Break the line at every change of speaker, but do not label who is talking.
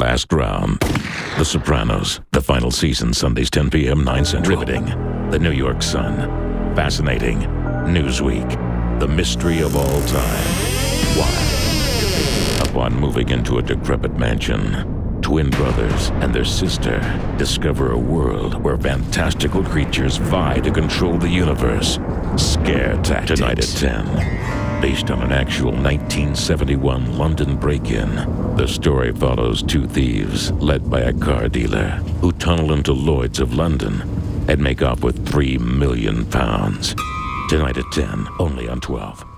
Last round. The Sopranos. The final season, Sundays 10 p.m., 9 Central. Riveting. The New York Sun. Fascinating. Newsweek. The mystery of all time. Why? Upon moving into a decrepit mansion, twin brothers and their sister discover a world where fantastical creatures vie to control the universe. Scare Tactics. Tonight at 10. Based on an actual 1971 London break-in, the story follows two thieves led by a car dealer who tunnel into Lloyd's of London and make off with £3 million. Tonight at 10, only on 12.